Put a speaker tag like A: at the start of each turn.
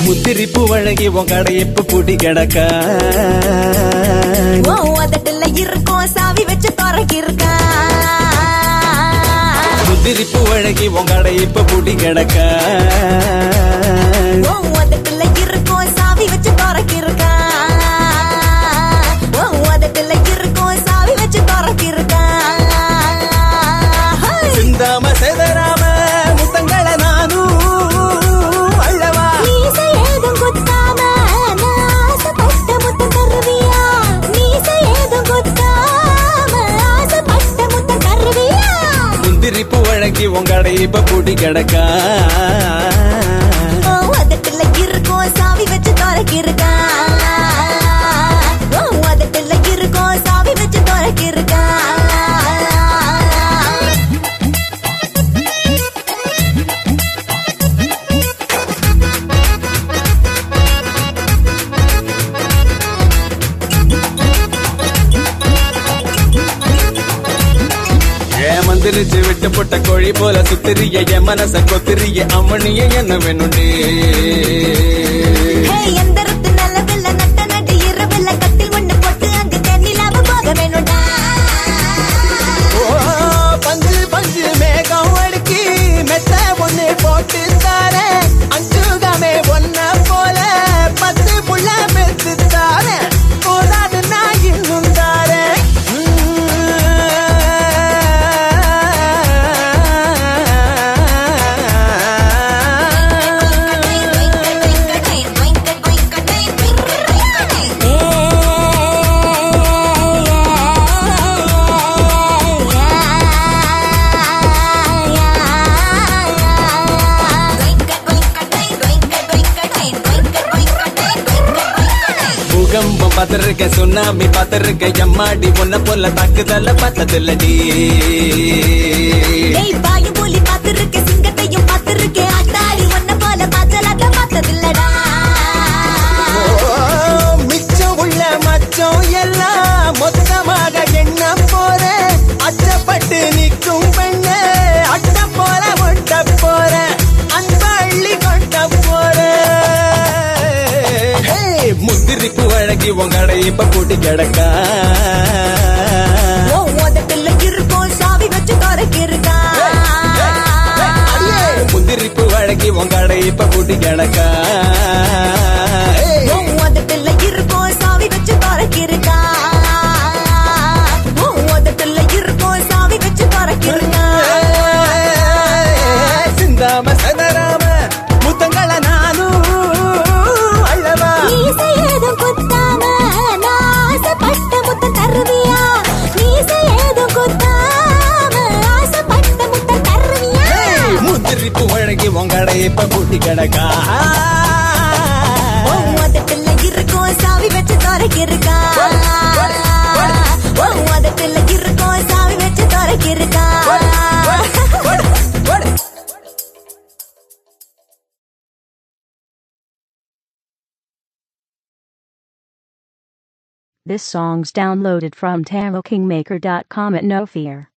A: முத்திரி பூவழகி உன் கடையப்ப பூட்டி கிடக்கா
B: அதட்டுல இருக்கும் சாவி வச்சு துறக்கிருக்கா
A: முத்திரி பூவழகி உன் கடையப்ப பூட்டி கிடக்கா
B: அதட்டுல இருக்கும் சாவி வச்சு துறக்கிருக்கா அதட்டுல இருக்கும் சாவி வச்சு துறக்கிருக்கா
A: சிந்தாம செதறாம முத்தங்கள நானும் அல்லவா
B: மீசை ஏதும் குத்தாம ஆசைப்பட்ட முத்தம் தருவியா மீசை ஏதும் குத்தாம ஆசைப்பட்ட முத்தம் தருவியா
A: முந்திரி பூவழகி உன் கடையப்ப பூட்டி கிடக்கா
B: அதட்டுல இருக்கும் சாவி வச்சு துறக்கிருக்கா அதட்டுல இருக்கும் சாவி வச்சு துறக்கிருக்கா
A: மந்திரிச்சு விட்டு போட்ட கோழி போல சுத்திரிய என் மனச கொத்திரிய அம்மனிய என்ன வேணுண்டே
B: எந்தரத்து நல்லவில்ல நட்ட நடு இரவில்ல கட்டில் ஒண்ணு போட்டு அங்கு தென்னிலாம போக வேணும்டா
A: பஞ்சு பஞ்சு மேகம் அடுக்கி மெத்த ஒண்ணு போட்டு தார அஞ்சுகமே ஒன்ன போல 10 புள்ள மெத்து தார போதாது நான் இன்னும் தார பூகம்பம் பார்த்திருக்க சுனாமி பார்த்திருக்க எம்மாடி உன்ன போல தாக்குதல பார்த்ததில்லடி
B: பாயும் போலி பார்த்திருக்க சிங்கத்தையும் பார்த்திருக்க ஆட்டாடி ஒன்ன போல பாச்சலாட்ட பார்த்ததில்லடா
A: மிச்சம் உள்ள மச்சம் எல்லாம் மொத்தமாக எண்ண போற அச்சப்பட்டு நிற்கும் பெண்ண அட்ட போல ஒட்ட போற அன்பள்ளி கொட்ட போற முந்திரி பூவழகி உன் கடை இப்ப பூட்டி கிடக்கா
B: அதட்டுல இருக்கும் சாவி வச்சு துறக்கிருக்கா
A: முந்திரி பூவழகி உன் கடை இப்ப பூட்டி கிடக்கா
B: அதட்டுல இருக்கும் சாவி வச்சு துறக்கிருக்கா அதட்டுல இருக்கும் சாவி வச்சு துறக்கிருக்கா
A: சிந்தாம சதராம முத்தங்கள நானும் அல்லவா
B: மீசை ஏதும் குத்தாம ஆசைப்பட்ட முத்தம் தருவியா மீசை ஏதும் குத்தாம ஆசைப்பட்ட முத்தம் தருவியா
A: முந்திரி பூவழகி உன் கடை இப்ப பூட்டி கிடக்கா
B: அதட்டுல இருக்கும் சாவி வச்சு துறக்கிருக்கா அதட்டுல இருக்கும் சாவி வச்சு துறக்கிருக்கா
C: This song's downloaded from TamoKingmaker.com at no fear.